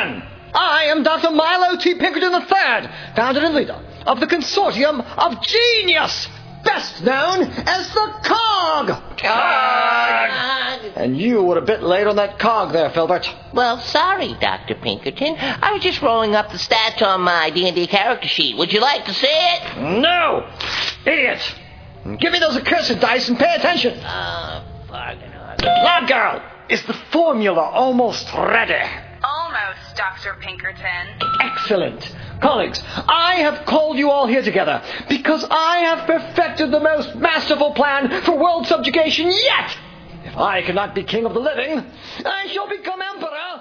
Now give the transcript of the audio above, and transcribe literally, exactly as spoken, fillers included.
Pinkerton! I am Doctor Milo T. Pinkerton the third, founder and leader of the Consortium of Genius, best known as the Cog. Cog! And you were a bit late on that Cog there, Filbert. Well, sorry, Doctor Pinkerton. I was just rolling up the stats on my D and D character sheet. Would you like to see it? No! Idiot! Give me those accursed dice and pay attention. Uh, bargain on. Lab Girl, is the formula almost ready? Almost, Doctor Pinkerton. Excellent. Colleagues, I have called you all here together because I have perfected the most masterful plan for world subjugation yet. If I cannot be king of the living, I shall become emperor